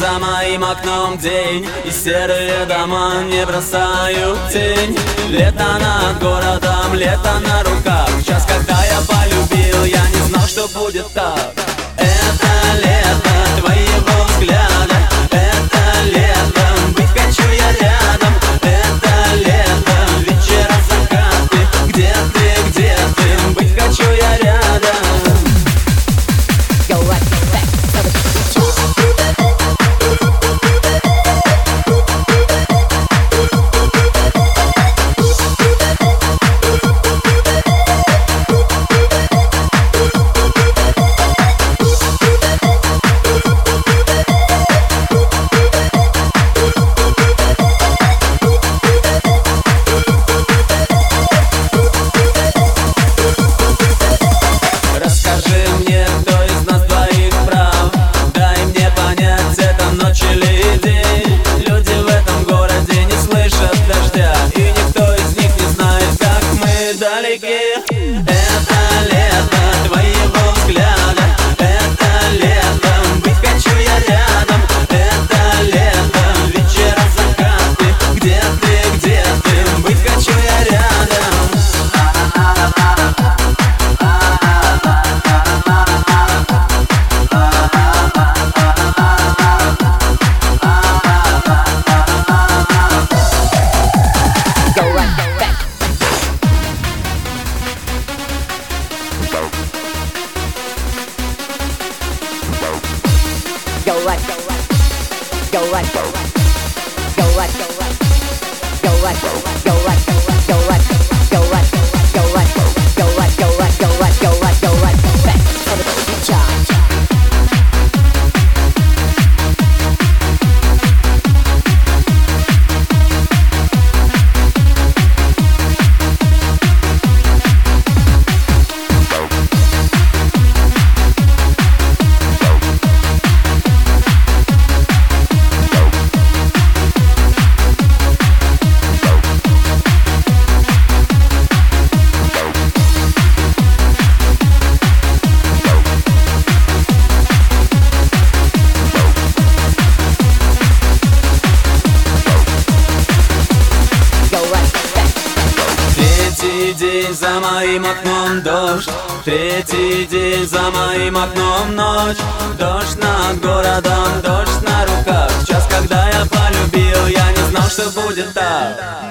за моим окном день, и серые дома не бросают тень. Лето над городом, лето на руках. Сейчас, когда я полюбил, я не знал, что будет так. Это лето твоего взгляда, это лето быть хочу я рядом. Это лето вечера закаты, где ты, быть хочу я рядом. Это лето твоего взгляда, это лето быть хочу я рядом. Это лето вечера закаты, где ты, быть хочу я рядом. Go right, go right, go right, go right, go right, go right, go right, go right, go right, go right, go right, go right, go right, go right, go right, go right, go right, go right, back for the charge. Третий день за моим окном дождь, третий день за моим окном ночь. Дождь над городом, дождь на руках. Сейчас, когда я полюбил, я не знал, что будет так.